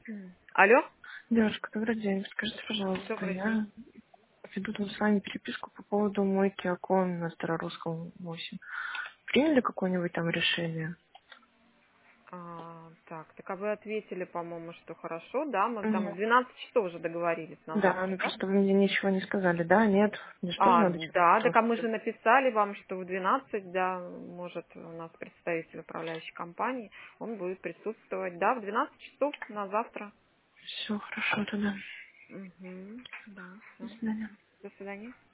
Алло? Девушка, добрый день. Скажите, пожалуйста, Добрый день. я веду там с вами переписку по поводу мойки окон на Старорусском 8. Приняли какое-нибудь там решение? Так, а вы ответили, по-моему, что хорошо, да? Мы там в Мгм. 12 часов уже договорились на Да, завтра, ну да? просто вы мне ничего не сказали. Да, нет, мне же тоже надо Да, так что-то а мы сказать. же написали вам, что в 12, да, может у нас представитель управляющей компании, он будет присутствовать, да, в 12 часов на завтра. Все хорошо тогда. Угу, да, До все. свидания. До свидания.